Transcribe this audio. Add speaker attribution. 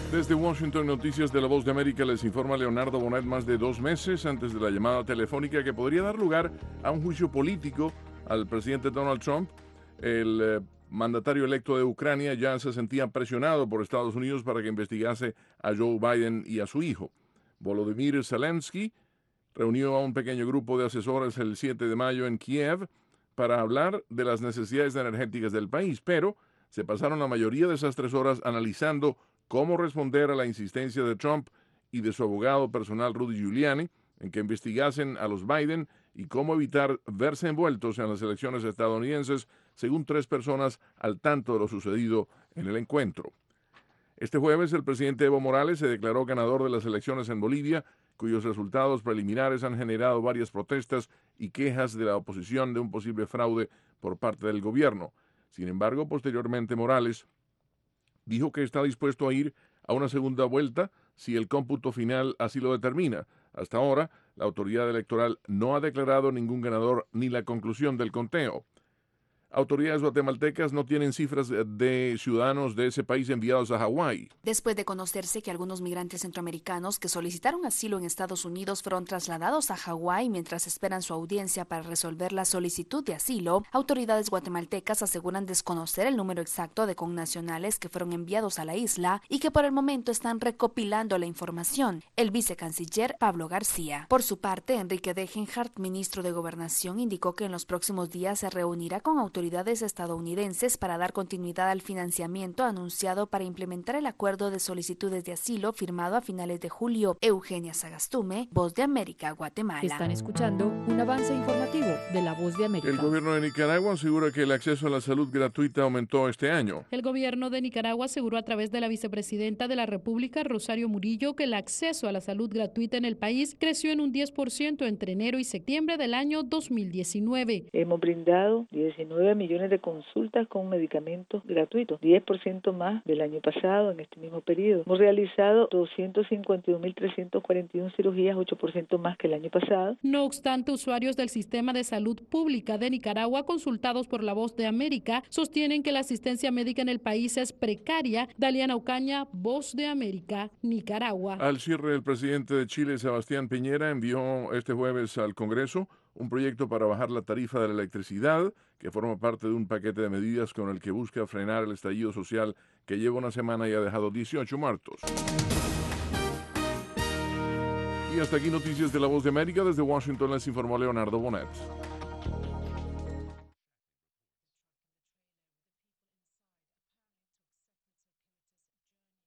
Speaker 1: Desde Washington, Noticias de la Voz de América, les informa Leonardo Bonet. Más de 2 meses antes de la llamada telefónica que podría dar lugar a un juicio político al presidente Donald Trump, el mandatario electo de Ucrania ya se sentía presionado por Estados Unidos para que investigase a Joe Biden y a su hijo. Volodymyr Zelensky reunió a un pequeño grupo de asesores el 7 de mayo en Kiev para hablar de las necesidades energéticas del país, pero se pasaron la mayoría de esas 3 horas analizando cómo responder a la insistencia de Trump y de su abogado personal Rudy Giuliani en que investigasen a los Biden y cómo evitar verse envueltos en las elecciones estadounidenses, según 3 personas al tanto de lo sucedido en el encuentro. Este jueves, el presidente Evo Morales se declaró ganador de las elecciones en Bolivia, cuyos resultados preliminares han generado varias protestas y quejas de la oposición de un posible fraude por parte del gobierno. Sin embargo, posteriormente Morales dijo que está dispuesto a ir a una segunda vuelta si el cómputo final así lo determina. Hasta ahora, la autoridad electoral no ha declarado ningún ganador ni la conclusión del conteo. Autoridades guatemaltecas no tienen cifras de ciudadanos de ese país enviados a Hawái.
Speaker 2: Después de conocerse que algunos migrantes centroamericanos que solicitaron asilo en Estados Unidos fueron trasladados a Hawái mientras esperan su audiencia para resolver la solicitud de asilo, autoridades guatemaltecas aseguran desconocer el número exacto de connacionales que fueron enviados a la isla y que por el momento están recopilando la información. El vicecanciller Pablo García. Por su parte, Enrique Degenhardt, ministro de Gobernación, indicó que en los próximos días se reunirá con autoridades estadounidenses para dar continuidad al financiamiento anunciado para implementar el acuerdo de solicitudes de asilo firmado a finales de julio. Eugenia Sagastume, Voz de América, Guatemala.
Speaker 3: Están escuchando un avance informativo de la Voz de América.
Speaker 1: El gobierno de Nicaragua asegura que el acceso a la salud gratuita aumentó este año.
Speaker 4: El gobierno de Nicaragua aseguró a través de la vicepresidenta de la República, Rosario Murillo, que el acceso a la salud gratuita en el país creció en un 10% entre enero y septiembre del año 2019.
Speaker 5: Hemos brindado 19 millones de consultas con medicamentos gratuitos, 10% más del año pasado en este mismo periodo. Hemos realizado 251.341 cirugías, 8% más que el año pasado.
Speaker 4: No obstante, usuarios del sistema de salud pública de Nicaragua, consultados por la Voz de América, sostienen que la asistencia médica en el país es precaria. Daliana Ocaña, Voz de América, Nicaragua.
Speaker 1: Al cierre, el presidente de Chile, Sebastián Piñera, envió este jueves al Congreso un proyecto para bajar la tarifa de la electricidad, que forma parte de un paquete de medidas con el que busca frenar el estallido social que lleva una semana y ha dejado 18 muertos. Y hasta aquí Noticias de la Voz de América. Desde Washington les informó Leonardo Bonet.